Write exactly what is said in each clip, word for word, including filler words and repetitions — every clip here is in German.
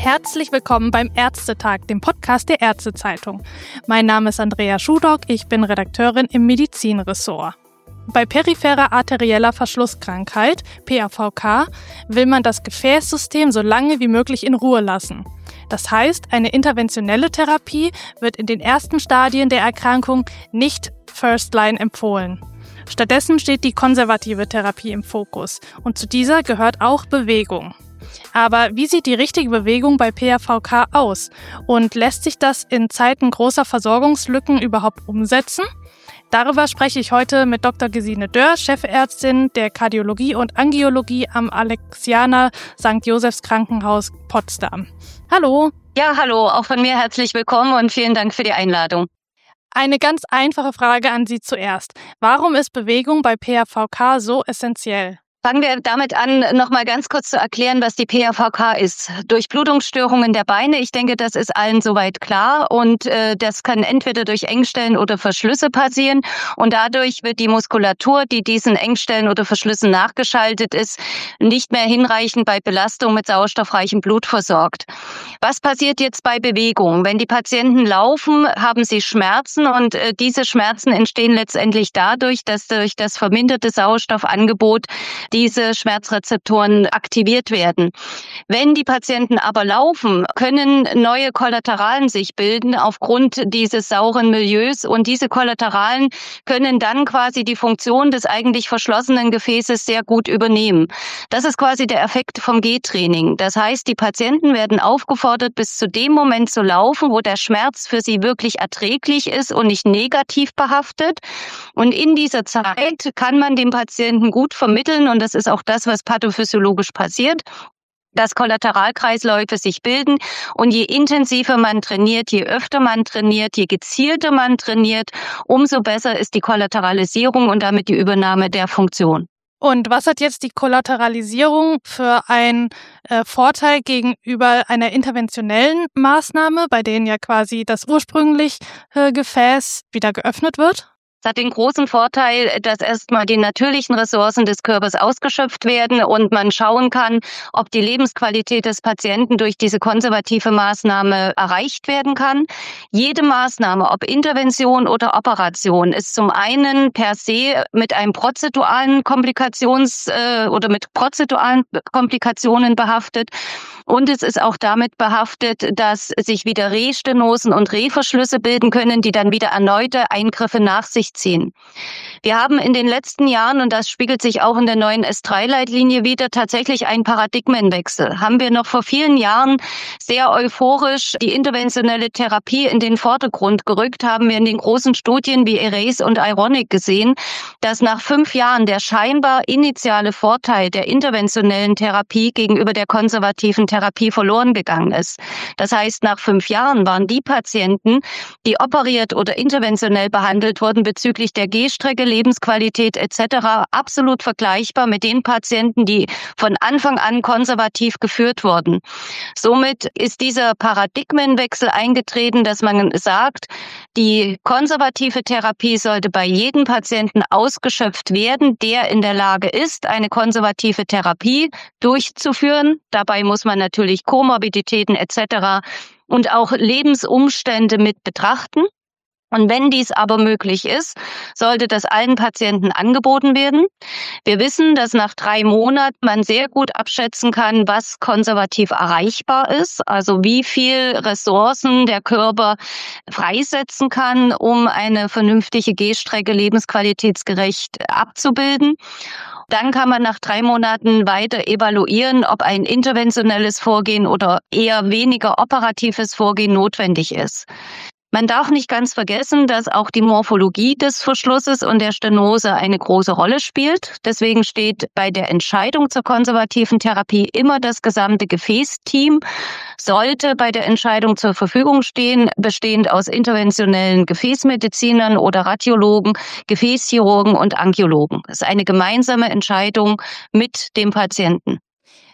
Herzlich willkommen beim Ärztetag, dem Podcast der Ärztezeitung. Mein Name ist Andrea Schudock, ich bin Redakteurin im Medizinressort. Bei peripherer arterieller Verschlusskrankheit, P A V K, will man das Gefäßsystem so lange wie möglich in Ruhe lassen. Das heißt, eine interventionelle Therapie wird in den ersten Stadien der Erkrankung nicht First Line empfohlen. Stattdessen steht die konservative Therapie im Fokus und zu dieser gehört auch Bewegung. Aber wie sieht die richtige Bewegung bei P A V K aus? Und lässt sich das in Zeiten großer Versorgungslücken überhaupt umsetzen? Darüber spreche ich heute mit Doktor Gesine Dörr, Chefärztin der Kardiologie und Angiologie am Alexianer Sankt Josephs Krankenhaus Potsdam. Hallo. Ja, hallo, auch von mir herzlich willkommen und vielen Dank für die Einladung. Eine ganz einfache Frage an Sie zuerst. Warum ist Bewegung bei P A V K so essentiell? Fangen wir damit an, nochmal ganz kurz zu erklären, was die P A V K ist. Durchblutungsstörungen der Beine, ich denke, das ist allen soweit klar. Und äh, das kann entweder durch Engstellen oder Verschlüsse passieren. Und dadurch wird die Muskulatur, die diesen Engstellen oder Verschlüssen nachgeschaltet ist, nicht mehr hinreichend bei Belastung mit sauerstoffreichem Blut versorgt. Was passiert jetzt bei Bewegung? Wenn die Patienten laufen, haben sie Schmerzen und äh, diese Schmerzen entstehen letztendlich dadurch, dass durch das verminderte Sauerstoffangebot diese Schmerzrezeptoren aktiviert werden. Wenn die Patienten aber laufen, können neue Kollateralen sich bilden aufgrund dieses sauren Milieus und diese Kollateralen können dann quasi die Funktion des eigentlich verschlossenen Gefäßes sehr gut übernehmen. Das ist quasi der Effekt vom Gehtraining. Das heißt, die Patienten werden aufgefordert, bis zu dem Moment zu laufen, wo der Schmerz für sie wirklich erträglich ist und nicht negativ behaftet. Und in dieser Zeit kann man dem Patienten gut vermitteln, und das ist auch das, was pathophysiologisch passiert, dass Kollateralkreisläufe sich bilden. Und je intensiver man trainiert, je öfter man trainiert, je gezielter man trainiert, umso besser ist die Kollateralisierung und damit die Übernahme der Funktion. Und was hat jetzt die Kollateralisierung für einen äh, Vorteil gegenüber einer interventionellen Maßnahme, bei denen ja quasi das ursprüngliche äh, Gefäß wieder geöffnet wird? Es hat den großen Vorteil, dass erstmal die natürlichen Ressourcen des Körpers ausgeschöpft werden und man schauen kann, ob die Lebensqualität des Patienten durch diese konservative Maßnahme erreicht werden kann. Jede Maßnahme, ob Intervention oder Operation, ist zum einen per se mit einem prozeduralen Komplikations- äh, oder mit prozeduralen Komplikationen behaftet. Und es ist auch damit behaftet, dass sich wieder Rehstenosen und Rehverschlüsse bilden können, die dann wieder erneute Eingriffe nach sich ziehen. Wir haben in den letzten Jahren, und das spiegelt sich auch in der neuen S drei Leitlinie wieder, tatsächlich einen Paradigmenwechsel. Haben wir noch vor vielen Jahren sehr euphorisch die interventionelle Therapie in den Vordergrund gerückt, haben wir in den großen Studien wie ERASE und Ironic gesehen, dass nach fünf Jahren der scheinbar initiale Vorteil der interventionellen Therapie gegenüber der konservativen Therapie verloren gegangen ist. Das heißt, nach fünf Jahren waren die Patienten, die operiert oder interventionell behandelt wurden, bezüglich der Gehstrecke, Lebensqualität et cetera absolut vergleichbar mit den Patienten, die von Anfang an konservativ geführt wurden. Somit ist dieser Paradigmenwechsel eingetreten, dass man sagt, die konservative Therapie sollte bei jedem Patienten ausgeschöpft werden, der in der Lage ist, eine konservative Therapie durchzuführen. Dabei muss man natürlich Komorbiditäten et cetera und auch Lebensumstände mit betrachten. Und wenn dies aber möglich ist, sollte das allen Patienten angeboten werden. Wir wissen, dass nach drei Monaten man sehr gut abschätzen kann, was konservativ erreichbar ist, also wie viel Ressourcen der Körper freisetzen kann, um eine vernünftige Gehstrecke lebensqualitätsgerecht abzubilden. Dann kann man nach drei Monaten weiter evaluieren, ob ein interventionelles Vorgehen oder eher weniger operatives Vorgehen notwendig ist. Man darf nicht ganz vergessen, dass auch die Morphologie des Verschlusses und der Stenose eine große Rolle spielt. Deswegen steht bei der Entscheidung zur konservativen Therapie immer das gesamte Gefäßteam, sollte bei der Entscheidung zur Verfügung stehen, bestehend aus interventionellen Gefäßmedizinern oder Radiologen, Gefäßchirurgen und Angiologen. Das ist eine gemeinsame Entscheidung mit dem Patienten.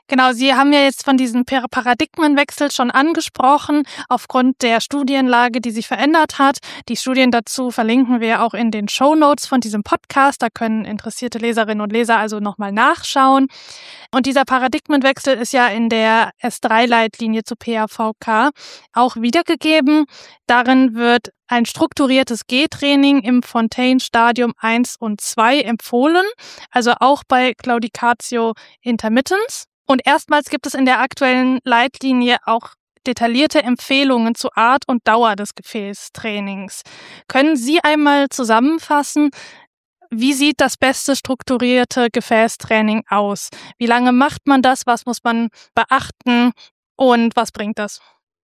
Genau, Sie haben ja jetzt von diesem Paradigmenwechsel schon angesprochen, aufgrund der Studienlage, die sich verändert hat. Die Studien dazu verlinken wir auch in den Shownotes von diesem Podcast. Da können interessierte Leserinnen und Leser also nochmal nachschauen. Und dieser Paradigmenwechsel ist ja in der S drei Leitlinie zu P A V K auch wiedergegeben. Darin wird ein strukturiertes Gehtraining im Fontaine-Stadium eins und zwei empfohlen, also auch bei Claudicatio intermittens. Und erstmals gibt es in der aktuellen Leitlinie auch detaillierte Empfehlungen zu Art und Dauer des Gefäßtrainings. Können Sie einmal zusammenfassen, wie sieht das beste strukturierte Gefäßtraining aus? Wie lange macht man das? Was muss man beachten? Und was bringt das?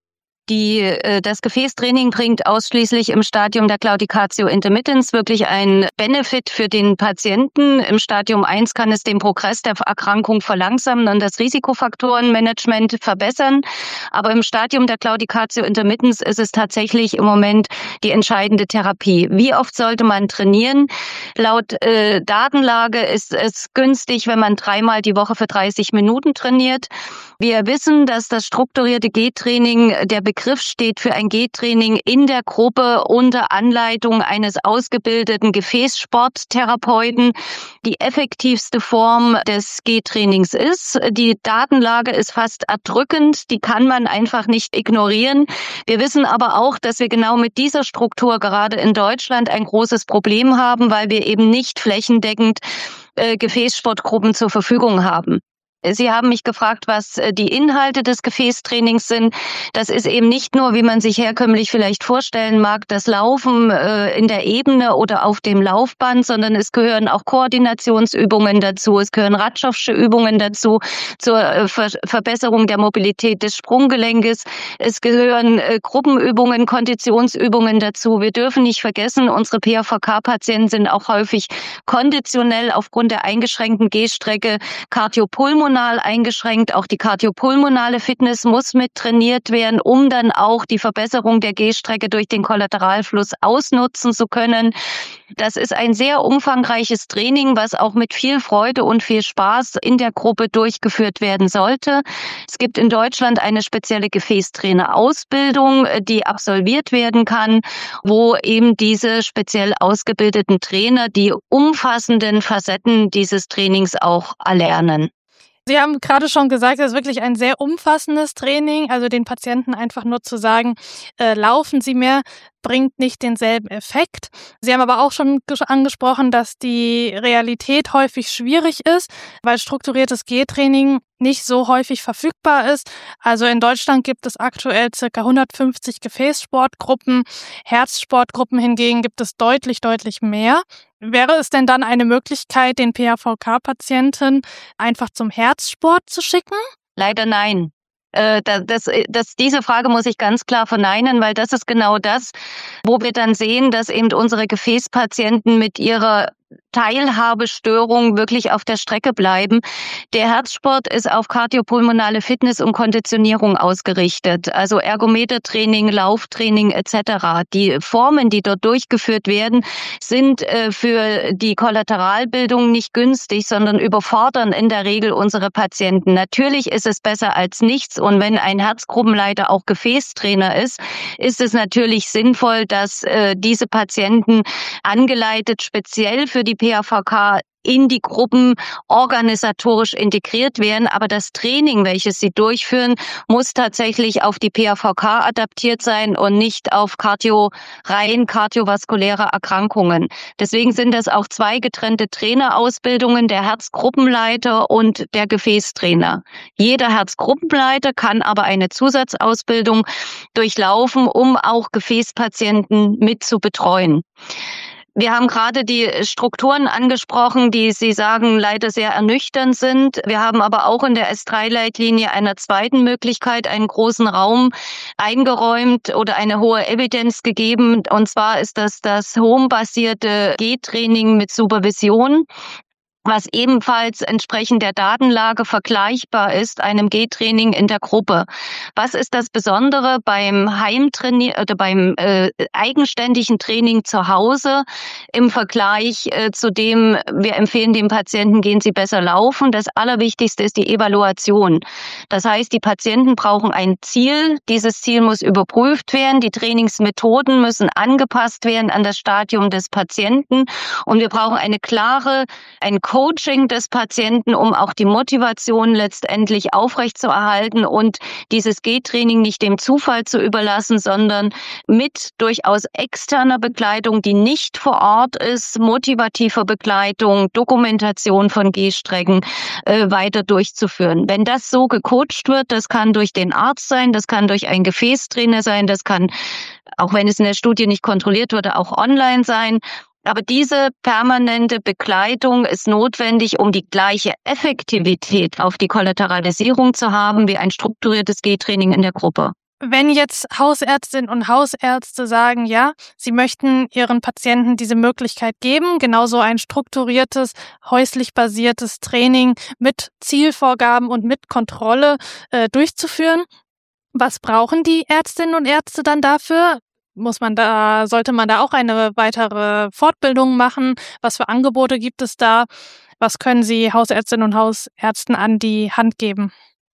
Die, äh, das Gefäßtraining bringt ausschließlich im Stadium der Claudicatio intermittens wirklich einen Benefit für den Patienten. Im Stadium eins kann es den Progress der Erkrankung verlangsamen und das Risikofaktorenmanagement verbessern. Aber im Stadium der Claudicatio intermittens ist es tatsächlich im Moment die entscheidende Therapie. Wie oft sollte man trainieren? Laut äh, Datenlage ist es günstig, wenn man dreimal die Woche für dreißig Minuten trainiert. Wir wissen, dass das strukturierte Gehtraining, der Begriff steht für ein Gehtraining in der Gruppe unter Anleitung eines ausgebildeten Gefäßsporttherapeuten, die effektivste Form des Gehtrainings ist. Die Datenlage ist fast erdrückend, die kann man einfach nicht ignorieren. Wir wissen aber auch, dass wir genau mit dieser Struktur gerade in Deutschland ein großes Problem haben, weil wir eben nicht flächendeckend äh, Gefäßsportgruppen zur Verfügung haben. Sie haben mich gefragt, was die Inhalte des Gefäßtrainings sind. Das ist eben nicht nur, wie man sich herkömmlich vielleicht vorstellen mag, das Laufen äh, in der Ebene oder auf dem Laufband, sondern es gehören auch Koordinationsübungen dazu, es gehören Radschoffsche Übungen dazu, zur äh, Ver- Verbesserung der Mobilität des Sprunggelenkes. Es gehören äh, Gruppenübungen, Konditionsübungen dazu. Wir dürfen nicht vergessen, unsere P A V K-Patienten sind auch häufig konditionell aufgrund der eingeschränkten Gehstrecke kardiopulmonal eingeschränkt. Auch die kardiopulmonale Fitness muss mit trainiert werden, um dann auch die Verbesserung der Gehstrecke durch den Kollateralfluss ausnutzen zu können. Das ist ein sehr umfangreiches Training, was auch mit viel Freude und viel Spaß in der Gruppe durchgeführt werden sollte. Es gibt in Deutschland eine spezielle Gefäßtrainerausbildung, die absolviert werden kann, wo eben diese speziell ausgebildeten Trainer die umfassenden Facetten dieses Trainings auch erlernen. Sie haben gerade schon gesagt, es ist wirklich ein sehr umfassendes Training, also den Patienten einfach nur zu sagen, äh, laufen Sie mehr, bringt nicht denselben Effekt. Sie haben aber auch schon angesprochen, dass die Realität häufig schwierig ist, weil strukturiertes Gehtraining nicht so häufig verfügbar ist. Also in Deutschland gibt es aktuell ca. hundertfünfzig Gefäßsportgruppen, Herzsportgruppen hingegen gibt es deutlich, deutlich mehr. Wäre es denn dann eine Möglichkeit, den P A V K-Patienten einfach zum Herzsport zu schicken? Leider nein. Äh, das, das, das, diese Frage muss ich ganz klar verneinen, weil das ist genau das, wo wir dann sehen, dass eben unsere Gefäßpatienten mit ihrer Teilhabestörung wirklich auf der Strecke bleiben. Der Herzsport ist auf kardiopulmonale Fitness und Konditionierung ausgerichtet, also Ergometertraining, Lauftraining et cetera. Die Formen, die dort durchgeführt werden, sind äh, für die Kollateralbildung nicht günstig, sondern überfordern in der Regel unsere Patienten. Natürlich ist es besser als nichts und wenn ein Herzgruppenleiter auch Gefäßtrainer ist, ist es natürlich sinnvoll, dass äh, diese Patienten angeleitet speziell für die P A V K in die Gruppen organisatorisch integriert werden. Aber das Training, welches sie durchführen, muss tatsächlich auf die P A V K adaptiert sein und nicht auf Kardio, rein kardiovaskuläre Erkrankungen. Deswegen sind das auch zwei getrennte Trainerausbildungen, der Herzgruppenleiter und der Gefäßtrainer. Jeder Herzgruppenleiter kann aber eine Zusatzausbildung durchlaufen, um auch Gefäßpatienten mit zu betreuen. Wir haben gerade die Strukturen angesprochen, die Sie sagen, leider sehr ernüchternd sind. Wir haben aber auch in der S drei Leitlinie einer zweiten Möglichkeit einen großen Raum eingeräumt oder eine hohe Evidenz gegeben. Und zwar ist das das Home-basierte Gehtraining mit Supervision. was ebenfalls entsprechend der Datenlage vergleichbar ist, einem G-Training in der Gruppe. Was ist das Besondere beim Heimtraining oder beim äh, eigenständigen Training zu Hause im Vergleich äh, zu dem, wir empfehlen dem Patienten, gehen Sie besser laufen. Das Allerwichtigste ist die Evaluation. Das heißt, die Patienten brauchen ein Ziel. Dieses Ziel muss überprüft werden. Die Trainingsmethoden müssen angepasst werden an das Stadium des Patienten. Und wir brauchen eine klare, ein Coaching des Patienten, um auch die Motivation letztendlich aufrechtzuerhalten und dieses G-Training nicht dem Zufall zu überlassen, sondern mit durchaus externer Begleitung, die nicht vor Ort ist, motivativer Begleitung, Dokumentation von G-Strecken äh, weiter durchzuführen. Wenn das so gecoacht wird, das kann durch den Arzt sein, das kann durch einen Gefäßtrainer sein, das kann, auch wenn es in der Studie nicht kontrolliert wurde, auch online sein. Aber diese permanente Begleitung ist notwendig, um die gleiche Effektivität auf die Kollateralisierung zu haben wie ein strukturiertes G-Training in der Gruppe. Wenn jetzt Hausärztinnen und Hausärzte sagen, ja, sie möchten ihren Patienten diese Möglichkeit geben, genauso ein strukturiertes, häuslich basiertes Training mit Zielvorgaben und mit Kontrolle äh, durchzuführen, was brauchen die Ärztinnen und Ärzte dann dafür? Muss man da, sollte man da auch eine weitere Fortbildung machen? Was für Angebote gibt es da? Was können Sie Hausärztinnen und Hausärzten an die Hand geben?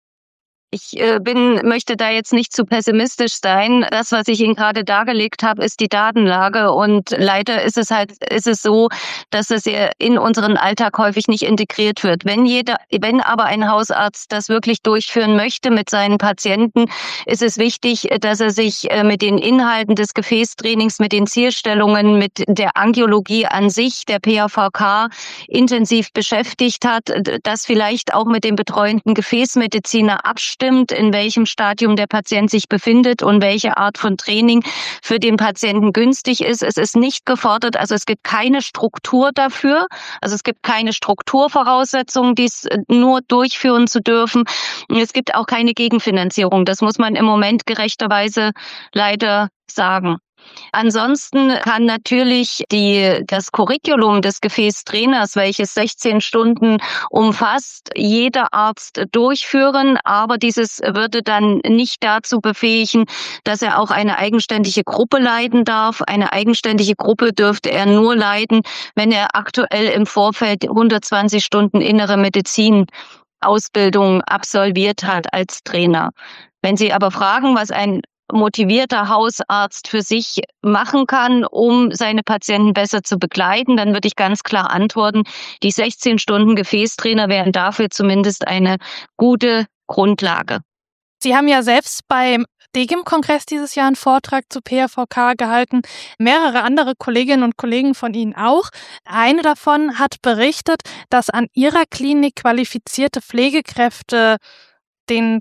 Ich äh, bin, möchte da jetzt nicht zu pessimistisch sein. Das, was ich Ihnen gerade dargelegt habe, ist die Datenlage. Und leider ist es halt, ist es so, dass es ja in unseren Alltag häufig nicht integriert wird. Wenn jeder, wenn aber ein Hausarzt das wirklich durchführen möchte mit seinen Patienten, ist es wichtig, dass er sich mit den Inhalten des Gefäßtrainings, mit den Zielstellungen, mit der Angiologie an sich, der P A V K, intensiv beschäftigt hat, das vielleicht auch mit dem betreuenden Gefäßmediziner abstimmt, in welchem Stadium der Patient sich befindet und welche Art von Training für den Patienten günstig ist. Es ist nicht gefordert, also es gibt keine Struktur dafür, also es gibt keine Strukturvoraussetzungen, dies nur durchführen zu dürfen. Es gibt auch keine Gegenfinanzierung. Das muss man im Moment gerechterweise leider sagen. Ansonsten kann natürlich die, das Curriculum des Gefäßtrainers, welches sechzehn Stunden umfasst, jeder Arzt durchführen, aber dieses würde dann nicht dazu befähigen, dass er auch eine eigenständige Gruppe leiten darf. Eine eigenständige Gruppe dürfte er nur leiten, wenn er aktuell im Vorfeld hundertzwanzig Stunden innere Medizin Ausbildung absolviert hat als Trainer. Wenn Sie aber fragen, was ein motivierter Hausarzt für sich machen kann, um seine Patienten besser zu begleiten, dann würde ich ganz klar antworten, die sechzehn Stunden Gefäßtrainer wären dafür zumindest eine gute Grundlage. Sie haben ja selbst beim D G I M-Kongress dieses Jahr einen Vortrag zu P A V K gehalten, mehrere andere Kolleginnen und Kollegen von Ihnen auch. Eine davon hat berichtet, dass an ihrer Klinik qualifizierte Pflegekräfte den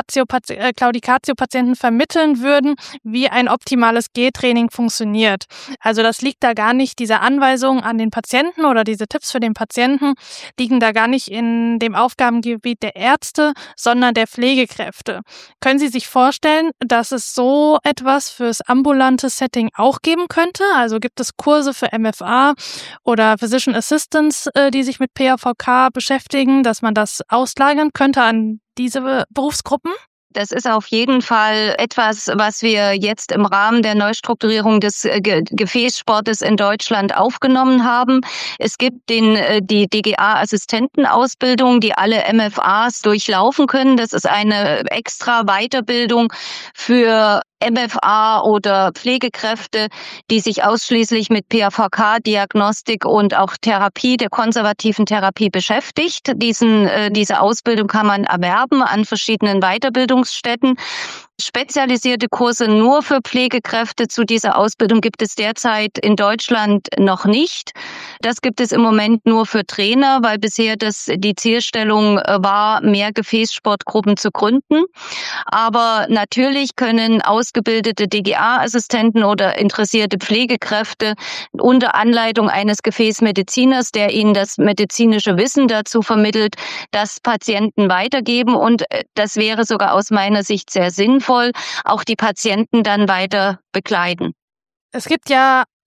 Claudicatio-Patienten vermitteln würden, wie ein optimales G-Training funktioniert. Also das liegt da gar nicht, diese Anweisungen an den Patienten oder diese Tipps für den Patienten liegen da gar nicht in dem Aufgabengebiet der Ärzte, sondern der Pflegekräfte. Können Sie sich vorstellen, dass es so etwas fürs ambulante Setting auch geben könnte? Also gibt es Kurse für M F A oder Physician Assistants, die sich mit P A V K beschäftigen, dass man das auslagern könnte an diese Berufsgruppen? Das ist auf jeden Fall etwas, was wir jetzt im Rahmen der Neustrukturierung des Ge- Gefäßsportes in Deutschland aufgenommen haben. Es gibt den, die D G A-Assistentenausbildung, die alle M F As durchlaufen können. Das ist eine extra Weiterbildung für M F A oder Pflegekräfte, die sich ausschließlich mit P A V K-Diagnostik und auch Therapie, der konservativen Therapie beschäftigt. Diesen, äh, diese Ausbildung kann man erwerben an verschiedenen Weiterbildungsstätten. Spezialisierte Kurse nur für Pflegekräfte zu dieser Ausbildung gibt es derzeit in Deutschland noch nicht. Das gibt es im Moment nur für Trainer, weil bisher das die Zielstellung war, mehr Gefäßsportgruppen zu gründen. Aber natürlich können ausgebildete D G A-Assistenten oder interessierte Pflegekräfte unter Anleitung eines Gefäßmediziners, der ihnen das medizinische Wissen dazu vermittelt, das Patienten weitergeben. Und das wäre sogar aus meiner Sicht sehr sinnvoll, auch die Patienten dann weiter begleiten. Es gibt ja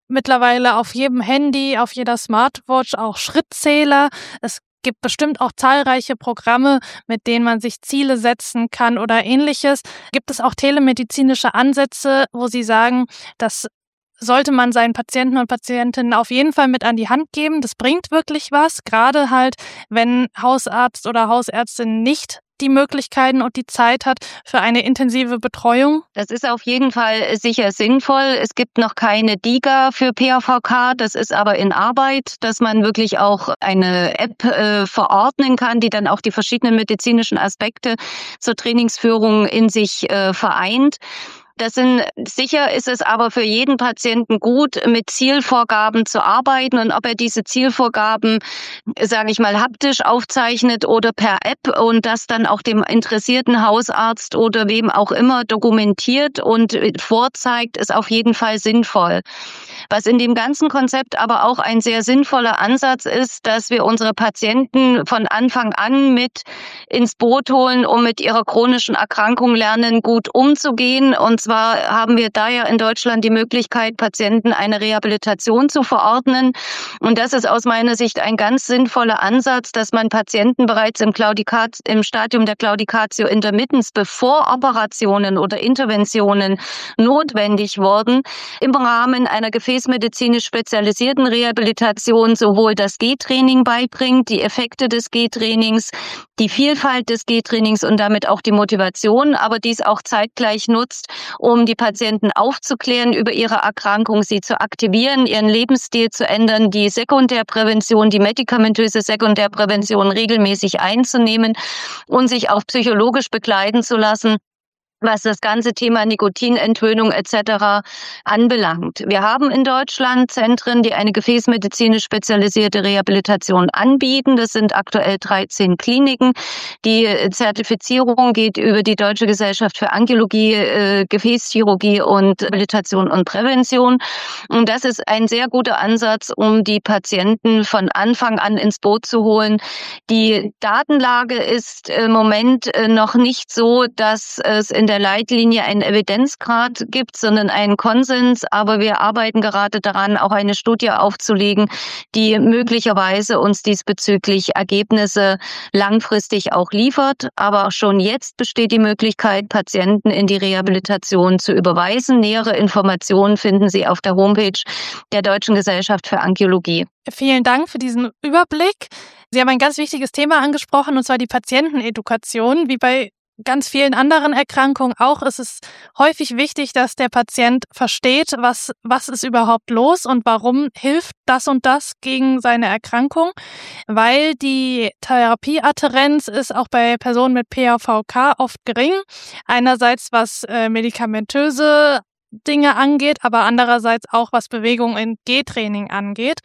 mittlerweile auf jedem Handy, auf jeder Smartwatch auch Schrittzähler. Es gibt bestimmt auch zahlreiche Programme, mit denen man sich Ziele setzen kann oder Ähnliches. Gibt es auch telemedizinische Ansätze, wo Sie sagen, das sollte man seinen Patienten und Patientinnen auf jeden Fall mit an die Hand geben? Das bringt wirklich was, gerade halt, wenn Hausarzt oder Hausärztin nicht die Möglichkeiten und die Zeit hat für eine intensive Betreuung? Das ist auf jeden Fall sicher sinnvoll. Es gibt noch keine D I G A für P A V K, das ist aber in Arbeit, dass man wirklich auch eine App äh, verordnen kann, die dann auch die verschiedenen medizinischen Aspekte zur Trainingsführung in sich äh, vereint. Das sind, sicher ist es aber für jeden Patienten gut, mit Zielvorgaben zu arbeiten, und ob er diese Zielvorgaben, sage ich mal, haptisch aufzeichnet oder per App und das dann auch dem interessierten Hausarzt oder wem auch immer dokumentiert und vorzeigt, ist auf jeden Fall sinnvoll. Was in dem ganzen Konzept aber auch ein sehr sinnvoller Ansatz ist, dass wir unsere Patienten von Anfang an mit ins Boot holen, um mit ihrer chronischen Erkrankung lernen, gut umzugehen. Und zwar haben wir da ja in Deutschland die Möglichkeit, Patienten eine Rehabilitation zu verordnen. Und das ist aus meiner Sicht ein ganz sinnvoller Ansatz, dass man Patienten bereits im Claudicat, im Stadium der Claudicatio intermittens, bevor Operationen oder Interventionen notwendig wurden, im Rahmen einer gefäßmedizinisch spezialisierten Rehabilitation sowohl das Gehtraining beibringt, die Effekte des Gehtrainings, die Vielfalt des Gehtrainings und damit auch die Motivation, aber dies auch zeitgleich nutzt, um die Patienten aufzuklären über ihre Erkrankung, sie zu aktivieren, ihren Lebensstil zu ändern, die Sekundärprävention, die medikamentöse Sekundärprävention regelmäßig einzunehmen und sich auch psychologisch begleiten zu lassen, was das ganze Thema Nikotinentwöhnung et cetera anbelangt. Wir haben in Deutschland Zentren, die eine gefäßmedizinisch spezialisierte Rehabilitation anbieten. Das sind aktuell dreizehn Kliniken. Die Zertifizierung geht über die Deutsche Gesellschaft für Angiologie, äh, Gefäßchirurgie und Rehabilitation und Prävention. Und das ist ein sehr guter Ansatz, um die Patienten von Anfang an ins Boot zu holen. Die Datenlage ist im Moment noch nicht so, dass es in der Leitlinie einen Evidenzgrad gibt, sondern einen Konsens. Aber wir arbeiten gerade daran, auch eine Studie aufzulegen, die möglicherweise uns diesbezüglich Ergebnisse langfristig auch liefert. Aber schon jetzt besteht die Möglichkeit, Patienten in die Rehabilitation zu überweisen. Nähere Informationen finden Sie auf der Homepage der Deutschen Gesellschaft für Angiologie. Vielen Dank für diesen Überblick. Sie haben ein ganz wichtiges Thema angesprochen, und zwar die Patientenedukation. Wie bei ganz vielen anderen Erkrankungen auch ist es häufig wichtig, dass der Patient versteht, was, was ist überhaupt los und warum hilft das und das gegen seine Erkrankung, weil die Therapieadherenz ist auch bei Personen mit P A V K oft gering. Einerseits was äh, medikamentöse Dinge angeht, aber andererseits auch was Bewegung in Gehtraining angeht.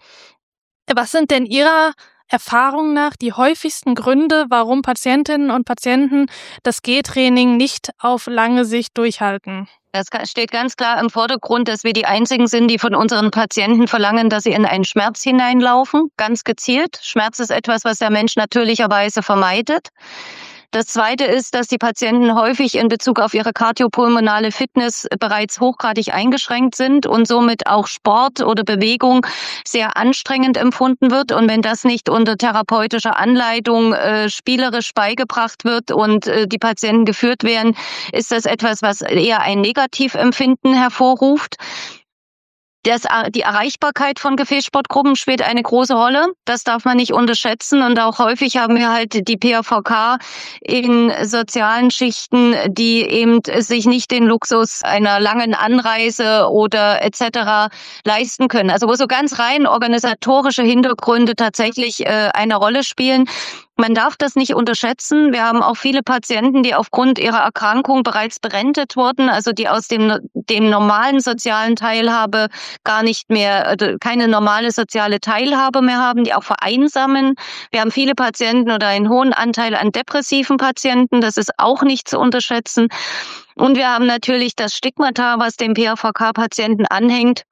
Was sind denn Ihrer Erfahrung nach die häufigsten Gründe, warum Patientinnen und Patienten das Gehtraining nicht auf lange Sicht durchhalten? Das steht ganz klar im Vordergrund, dass wir die Einzigen sind, die von unseren Patienten verlangen, dass sie in einen Schmerz hineinlaufen, ganz gezielt. Schmerz ist etwas, was der Mensch natürlicherweise vermeidet. Das Zweite ist, dass die Patienten häufig in Bezug auf ihre kardiopulmonale Fitness bereits hochgradig eingeschränkt sind und somit auch Sport oder Bewegung sehr anstrengend empfunden wird. Und wenn das nicht unter therapeutischer Anleitung äh, spielerisch beigebracht wird und äh, die Patienten geführt werden, ist das etwas, was eher ein Negativempfinden hervorruft. Das, die Erreichbarkeit von Gefäßsportgruppen spielt eine große Rolle. Das darf man nicht unterschätzen. Und auch häufig haben wir halt die P A V K in sozialen Schichten, die eben sich nicht den Luxus einer langen Anreise oder et cetera leisten können. Also wo so ganz rein organisatorische Hintergründe tatsächlich äh, eine Rolle spielen. Man darf das nicht unterschätzen. Wir haben auch viele Patienten, die aufgrund ihrer Erkrankung bereits berentet wurden, also die aus dem, dem normalen sozialen Teilhabe gar nicht mehr, keine normale soziale Teilhabe mehr haben, die auch vereinsamen. Wir haben viele Patienten oder einen hohen Anteil an depressiven Patienten. Das ist auch nicht zu unterschätzen. Und wir haben natürlich das Stigmata, was dem P A V K-Patienten anhängt,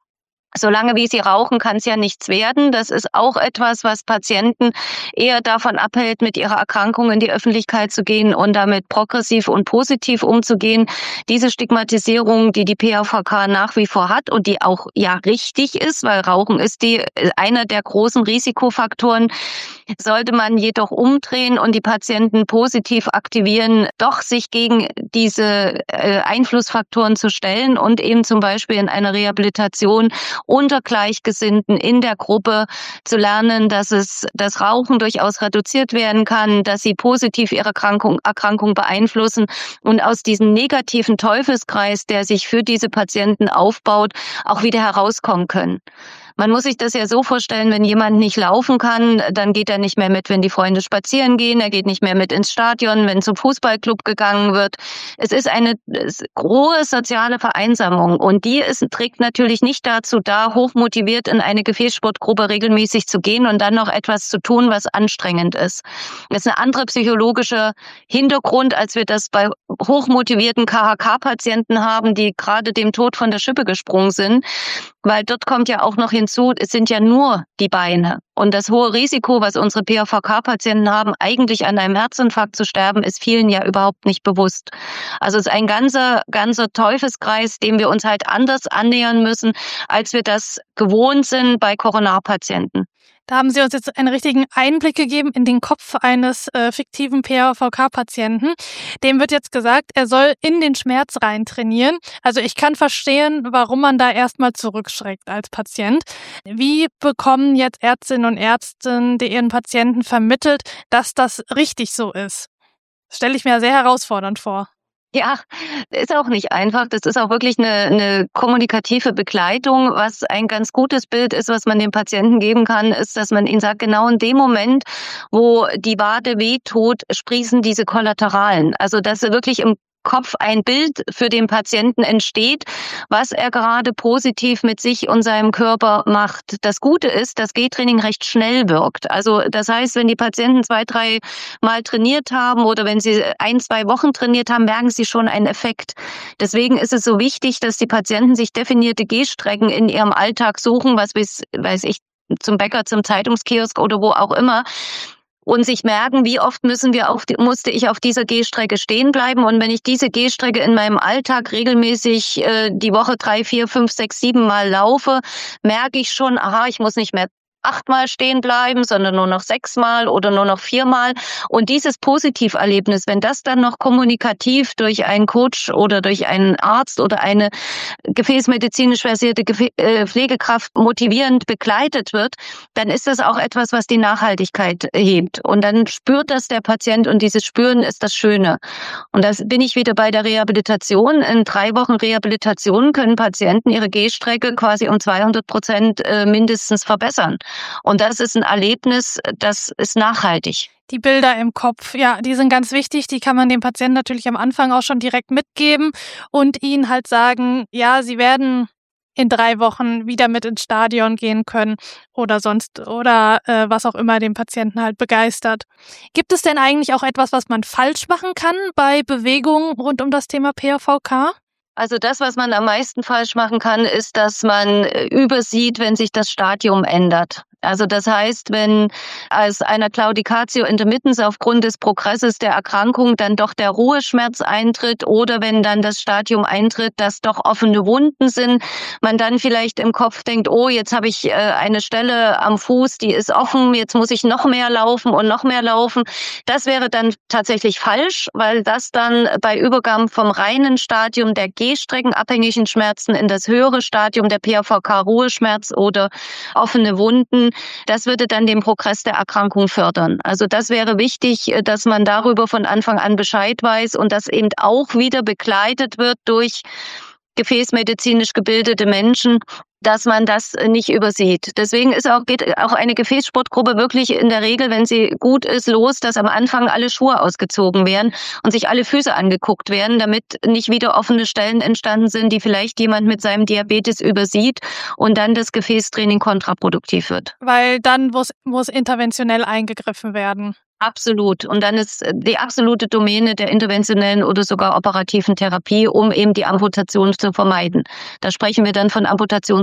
Solange wie sie rauchen, kann es ja nichts werden. Das ist auch etwas, was Patienten eher davon abhält, mit ihrer Erkrankung in die Öffentlichkeit zu gehen und damit progressiv und positiv umzugehen. Diese Stigmatisierung, die die P A V K nach wie vor hat und die auch ja richtig ist, weil Rauchen ist die einer der großen Risikofaktoren, sollte man jedoch umdrehen und die Patienten positiv aktivieren, doch sich gegen diese äh, Einflussfaktoren zu stellen und eben zum Beispiel in einer Rehabilitation unter Gleichgesinnten in der Gruppe zu lernen, dass es das Rauchen durchaus reduziert werden kann, dass sie positiv ihre Erkrankung, Erkrankung beeinflussen und aus diesem negativen Teufelskreis, der sich für diese Patienten aufbaut, auch wieder herauskommen können. Man muss sich das ja so vorstellen, wenn jemand nicht laufen kann, dann geht er nicht mehr mit, wenn die Freunde spazieren gehen, er geht nicht mehr mit ins Stadion, wenn zum Fußballclub gegangen wird. Es ist eine große soziale Vereinsamung und die ist, trägt natürlich nicht dazu da, hochmotiviert in eine Gefäßsportgruppe regelmäßig zu gehen und dann noch etwas zu tun, was anstrengend ist. Das ist eine andere psychologische Hintergrund, als wir das bei hochmotivierten K H K-Patienten haben, die gerade dem Tod von der Schippe gesprungen sind. Weil dort kommt ja auch noch hinzu, es sind ja nur die Beine. Und das hohe Risiko, was unsere P A V K-Patienten haben, eigentlich an einem Herzinfarkt zu sterben, ist vielen ja überhaupt nicht bewusst. Also es ist ein ganzer, ganzer Teufelskreis, dem wir uns halt anders annähern müssen, als wir das gewohnt sind bei Coronarpatienten. Da haben Sie uns jetzt einen richtigen Einblick gegeben in den Kopf eines äh, fiktiven P A V K-Patienten. Dem wird jetzt gesagt, er soll in den Schmerz rein trainieren. Also ich kann verstehen, warum man da erstmal zurückschreckt als Patient. Wie bekommen jetzt Ärztinnen und Ärzte, die ihren Patienten vermittelt, dass das richtig so ist? Das stelle ich mir sehr herausfordernd vor. Ja, ist auch nicht einfach. Das ist auch wirklich eine, eine kommunikative Begleitung. Was ein ganz gutes Bild ist, was man dem Patienten geben kann, ist, dass man ihnen sagt, genau in dem Moment, wo die Wade wehtut, sprießen diese Kollateralen. Also, dass sie wirklich im Kopf ein Bild für den Patienten entsteht, was er gerade positiv mit sich und seinem Körper macht. Das Gute ist, dass Gehtraining recht schnell wirkt. Also das heißt, wenn die Patienten zwei, drei Mal trainiert haben oder wenn sie ein, zwei Wochen trainiert haben, merken sie schon einen Effekt. Deswegen ist es so wichtig, dass die Patienten sich definierte Gehstrecken in ihrem Alltag suchen, was bis, weiß ich, zum Bäcker, zum Zeitungskiosk oder wo auch immer, und sich merken, wie oft müssen wir auf die, musste ich auf dieser Gehstrecke stehen bleiben. Und wenn ich diese Gehstrecke in meinem Alltag regelmäßig äh, die Woche drei, vier, fünf, sechs, sieben Mal laufe, merke ich schon, aha, ich muss nicht mehr achtmal stehen bleiben, sondern nur noch sechsmal oder nur noch viermal. Und dieses Positiverlebnis, wenn das dann noch kommunikativ durch einen Coach oder durch einen Arzt oder eine gefäßmedizinisch versierte Pflegekraft motivierend begleitet wird, dann ist das auch etwas, was die Nachhaltigkeit hebt. Und dann spürt das der Patient und dieses Spüren ist das Schöne. Und das bin ich wieder bei der Rehabilitation. In drei Wochen Rehabilitation können Patienten ihre Gehstrecke quasi um zweihundert Prozent mindestens verbessern. Und das ist ein Erlebnis, das ist nachhaltig. Die Bilder im Kopf, ja, die sind ganz wichtig. Die kann man dem Patienten natürlich am Anfang auch schon direkt mitgeben und ihnen halt sagen, ja, sie werden in drei Wochen wieder mit ins Stadion gehen können oder sonst oder äh, was auch immer den Patienten halt begeistert. Gibt es denn eigentlich auch etwas, was man falsch machen kann bei Bewegungen rund um das Thema P A V K? Also das, was man am meisten falsch machen kann, ist, dass man übersieht, wenn sich das Stadium ändert. Also das heißt, wenn als einer Claudicatio intermittens aufgrund des Progresses der Erkrankung dann doch der Ruheschmerz eintritt oder wenn dann das Stadium eintritt, dass doch offene Wunden sind, man dann vielleicht im Kopf denkt, oh, jetzt habe ich äh, eine Stelle am Fuß, die ist offen, jetzt muss ich noch mehr laufen und noch mehr laufen. Das wäre dann tatsächlich falsch, weil das dann bei Übergang vom reinen Stadium der gehstreckenabhängigen Schmerzen in das höhere Stadium der P A V K-Ruheschmerz oder offene Wunden, das würde dann den Progress der Erkrankung fördern. Also das wäre wichtig, dass man darüber von Anfang an Bescheid weiß und das eben auch wieder begleitet wird durch gefäßmedizinisch gebildete Menschen, dass man das nicht übersieht. Deswegen ist auch, geht auch eine Gefäßsportgruppe wirklich in der Regel, wenn sie gut ist, los, dass am Anfang alle Schuhe ausgezogen werden und sich alle Füße angeguckt werden, damit nicht wieder offene Stellen entstanden sind, die vielleicht jemand mit seinem Diabetes übersieht und dann das Gefäßtraining kontraproduktiv wird. Weil dann muss, muss interventionell eingegriffen werden. Absolut. Und dann ist die absolute Domäne der interventionellen oder sogar operativen Therapie, um eben die Amputation zu vermeiden. Da sprechen wir dann von Amputations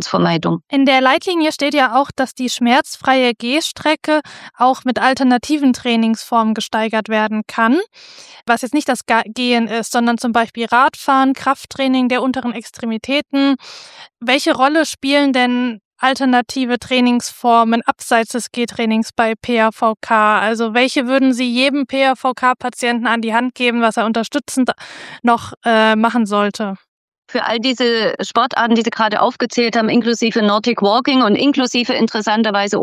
Infektionsvermeidung. In der Leitlinie steht ja auch, dass die schmerzfreie Gehstrecke auch mit alternativen Trainingsformen gesteigert werden kann, was jetzt nicht das Gehen ist, sondern zum Beispiel Radfahren, Krafttraining der unteren Extremitäten. Welche Rolle spielen denn alternative Trainingsformen abseits des Gehtrainings bei P A V K? Also welche würden Sie jedem P A V K-Patienten an die Hand geben, was er unterstützend noch äh, machen sollte? Für all diese Sportarten, die Sie gerade aufgezählt haben, inklusive Nordic Walking und inklusive interessanterweise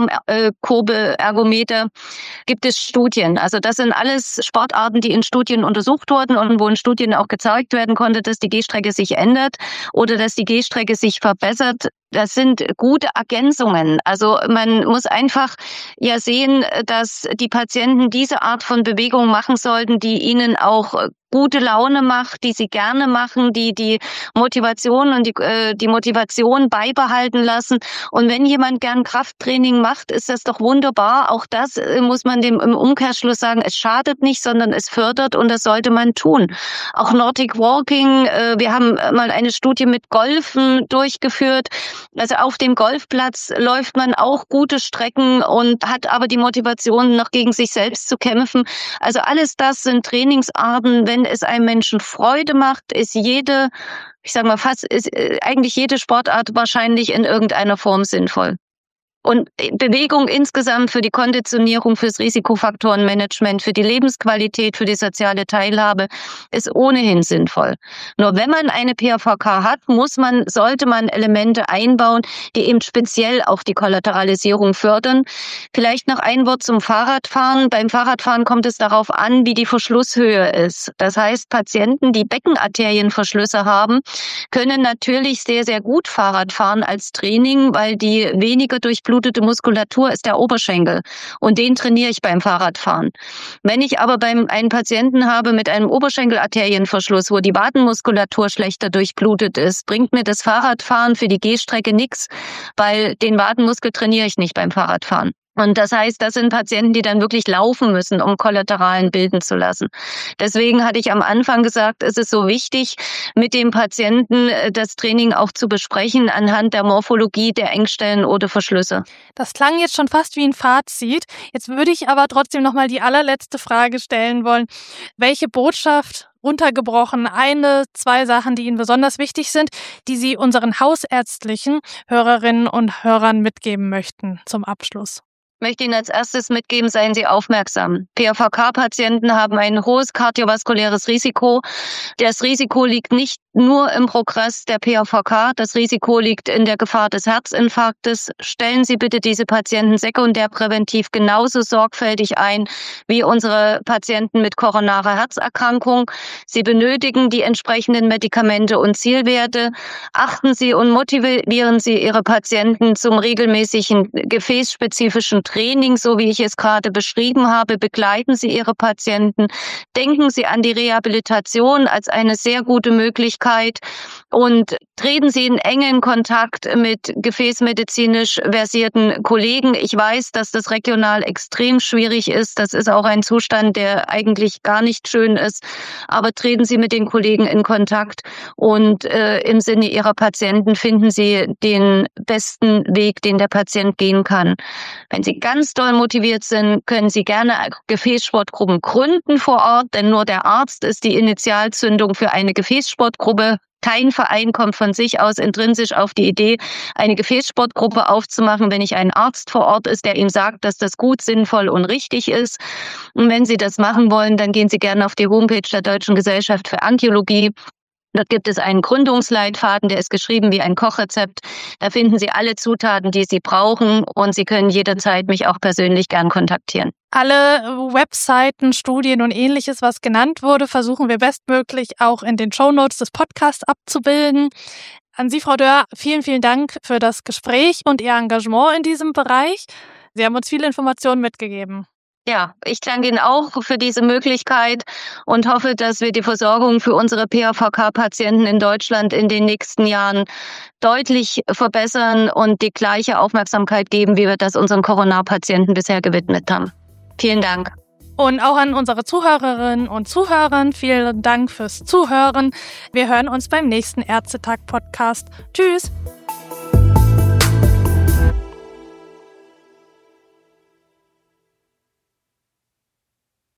Oberarmkurbelergometer, gibt es Studien. Also das sind alles Sportarten, die in Studien untersucht wurden und wo in Studien auch gezeigt werden konnte, dass die Gehstrecke sich ändert oder dass die Gehstrecke sich verbessert. Das sind gute Ergänzungen. Also man muss einfach ja sehen, dass die Patienten diese Art von Bewegung machen sollten, die ihnen auch gute Laune macht, die sie gerne machen, die die Motivation und die, äh, die Motivation beibehalten lassen. Und wenn jemand gern Krafttraining macht, ist das doch wunderbar. Auch das äh, muss man dem im Umkehrschluss sagen, es schadet nicht, sondern es fördert und das sollte man tun. Auch Nordic Walking, äh, wir haben mal eine Studie mit Golfen durchgeführt. Also auf dem Golfplatz läuft man auch gute Strecken und hat aber die Motivation, noch gegen sich selbst zu kämpfen. Also alles das sind Trainingsarten. Wenn es einem Menschen Freude macht, ist jede, ich sage mal fast, ist eigentlich jede Sportart wahrscheinlich in irgendeiner Form sinnvoll. Und Bewegung insgesamt für die Konditionierung, fürs Risikofaktorenmanagement, für die Lebensqualität, für die soziale Teilhabe ist ohnehin sinnvoll. Nur wenn man eine P A V K hat, muss man, sollte man Elemente einbauen, die eben speziell auch die Kollateralisierung fördern. Vielleicht noch ein Wort zum Fahrradfahren. Beim Fahrradfahren kommt es darauf an, wie die Verschlusshöhe ist. Das heißt, Patienten, die Beckenarterienverschlüsse haben, können natürlich sehr, sehr gut Fahrrad fahren als Training, weil die weniger durchblutete Muskulatur ist der Oberschenkel und den trainiere ich beim Fahrradfahren. Wenn ich aber beim einen Patienten habe mit einem Oberschenkelarterienverschluss, wo die Wadenmuskulatur schlechter durchblutet ist, bringt mir das Fahrradfahren für die Gehstrecke nichts, weil den Wadenmuskel trainiere ich nicht beim Fahrradfahren. Und das heißt, das sind Patienten, die dann wirklich laufen müssen, um Kollateralen bilden zu lassen. Deswegen hatte ich am Anfang gesagt, es ist so wichtig, mit dem Patienten das Training auch zu besprechen anhand der Morphologie der Engstellen oder Verschlüsse. Das klang jetzt schon fast wie ein Fazit. Jetzt würde ich aber trotzdem noch mal die allerletzte Frage stellen wollen. Welche Botschaft runtergebrochen, eine, zwei Sachen, die Ihnen besonders wichtig sind, die Sie unseren hausärztlichen Hörerinnen und Hörern mitgeben möchten zum Abschluss? Ich möchte Ihnen als erstes mitgeben, seien Sie aufmerksam. P A V K-Patienten haben ein hohes kardiovaskuläres Risiko. Das Risiko liegt nicht nur im Progress der P A V K, das Risiko liegt in der Gefahr des Herzinfarktes. Stellen Sie bitte diese Patienten sekundärpräventiv genauso sorgfältig ein wie unsere Patienten mit koronarer Herzerkrankung. Sie benötigen die entsprechenden Medikamente und Zielwerte. Achten Sie und motivieren Sie Ihre Patienten zum regelmäßigen gefäßspezifischen Training, so wie ich es gerade beschrieben habe. Begleiten Sie Ihre Patienten. Denken Sie an die Rehabilitation als eine sehr gute Möglichkeit und treten Sie in engen Kontakt mit gefäßmedizinisch versierten Kollegen. Ich weiß, dass das regional extrem schwierig ist. Das ist auch ein Zustand, der eigentlich gar nicht schön ist. Aber treten Sie mit den Kollegen in Kontakt und äh, im Sinne Ihrer Patienten finden Sie den besten Weg, den der Patient gehen kann. Wenn Sie ganz doll motiviert sind, können Sie gerne Gefäßsportgruppen gründen vor Ort, denn nur der Arzt ist die Initialzündung für eine Gefäßsportgruppe. Kein Verein kommt von sich aus intrinsisch auf die Idee, eine Gefäßsportgruppe aufzumachen, wenn nicht ein Arzt vor Ort ist, der ihm sagt, dass das gut, sinnvoll und richtig ist. Und wenn Sie das machen wollen, dann gehen Sie gerne auf die Homepage der Deutschen Gesellschaft für Angiologie. Dort gibt es einen Gründungsleitfaden, der ist geschrieben wie ein Kochrezept. Da finden Sie alle Zutaten, die Sie brauchen und Sie können jederzeit mich auch persönlich gern kontaktieren. Alle Webseiten, Studien und Ähnliches, was genannt wurde, versuchen wir bestmöglich auch in den Shownotes des Podcasts abzubilden. An Sie, Frau Dörr, vielen, vielen Dank für das Gespräch und Ihr Engagement in diesem Bereich. Sie haben uns viele Informationen mitgegeben. Ja, ich danke Ihnen auch für diese Möglichkeit und hoffe, dass wir die Versorgung für unsere P A V K-Patienten in Deutschland in den nächsten Jahren deutlich verbessern und die gleiche Aufmerksamkeit geben, wie wir das unseren Corona-Patienten bisher gewidmet haben. Vielen Dank. Und auch an unsere Zuhörerinnen und Zuhörer, vielen Dank fürs Zuhören. Wir hören uns beim nächsten Ärztetag-Podcast. Tschüss!